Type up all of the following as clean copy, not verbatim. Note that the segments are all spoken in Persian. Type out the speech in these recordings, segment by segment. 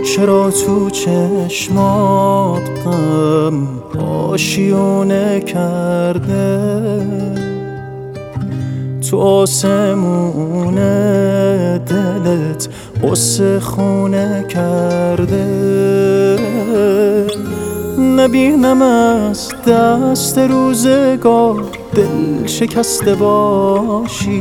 چرا تو چشمات غم آشیونه کرده؟ تو آسمون دلت قصه خونه کرده؟ نبینم از دست روزگار دل شکسته باشی،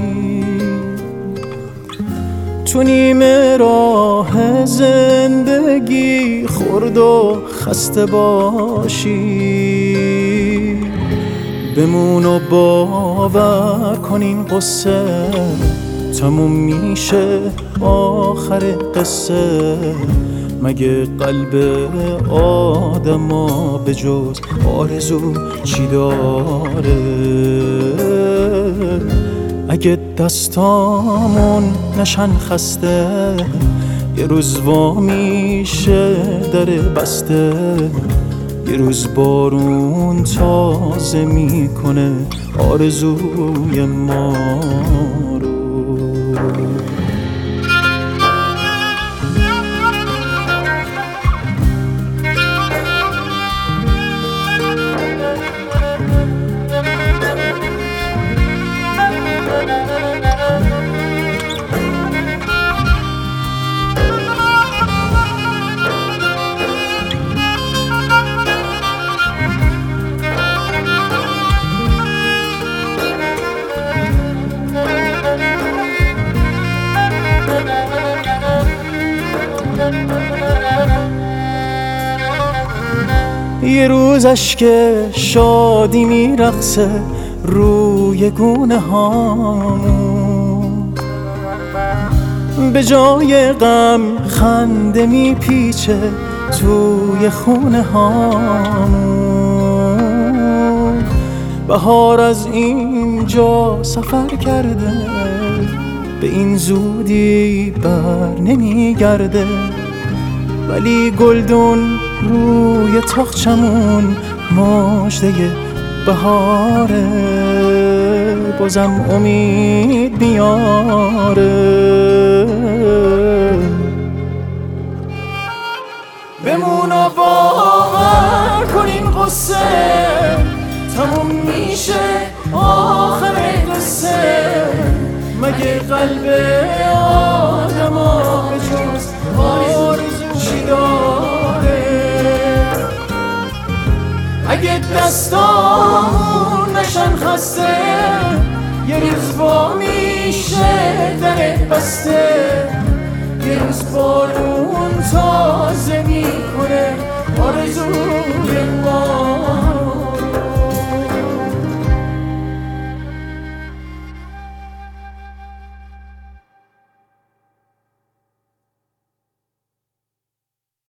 تو نیمه راه زندگی خرد و خسته باشی. بمون و باور کن این قصه تموم میشه آخر قصه. مگه قلب آدما به جز آرزو چی داره؟ اگه دستامون نشن خسته یه روز وا میشه در بسته، یه روز بارون تازه میکنه آرزوی ما رو. یه روز اشک شادی میرقصه روی گونه هامون، به جای غم خنده میپیچه توی خونه هامون. بهار از اینجا سفر کرده به این زودی بر نمیگرده، ولی گلدون روی تاقچمون مژده بهاره، بازم امید میاره. بمون و باور کن این قصه تموم میشه آخر قصه. مگه قلب آدما به جز آرزو چی داره؟ اگه دستامون نشن خسته یه روز وا میشه در بسته، یه روز بارون